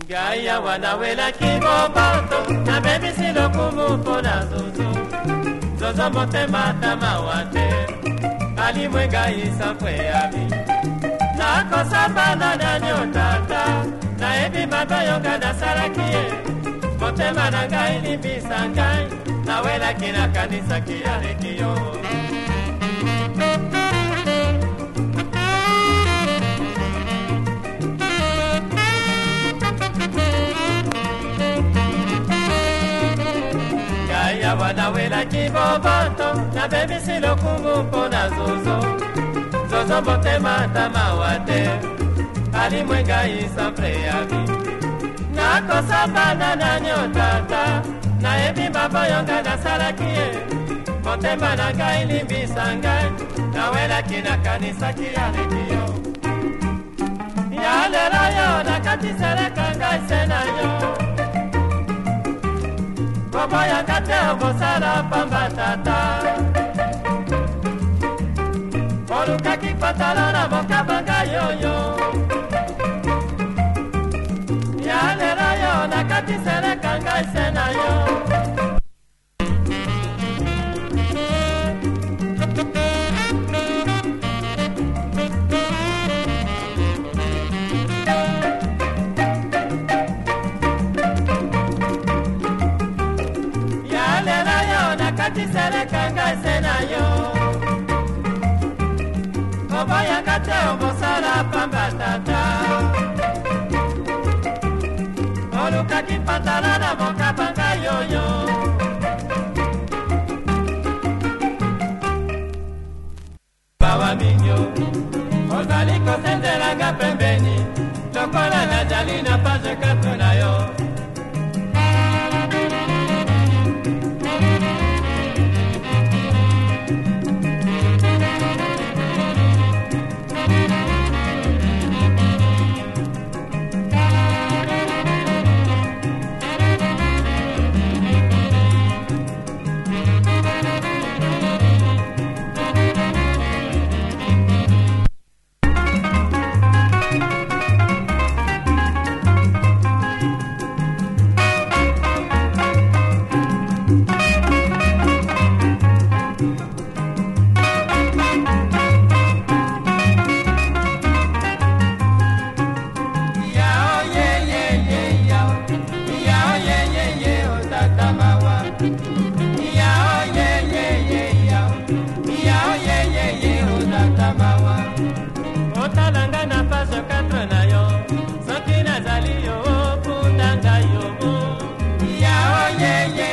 Gaia wanawela kiboboto na baby silo kumufona zozo zozo motema tamawate ali mwenga isafwe abi na kosabana na nyotata na ebi mabayoga na sarakie motema na ngai limbisa ngai na wela kina kanisa kiarekio wanawela kiboboto na baby silo kumupona zozo zozo motema tamawate ali mwenga isafre abi na kosabana na nyotata na ebi maboyonga na sarakie motema na ngai limbisa ngai na wela kina kanisa kiarekio yalelo yo na katisereka ngai senayo Boboya kate obosala pamba tata Oluka kipatala na mokabanga yoyo Yalera yo na katisere kanga isena yo Katisere kanga sena yo Boboya kate obosala pamba tata Oluka kipatala na mokabanga yoyo Bawa minyo Ozali kosendelanga pembeni Lokola na jali na page 4 na yo Yeah.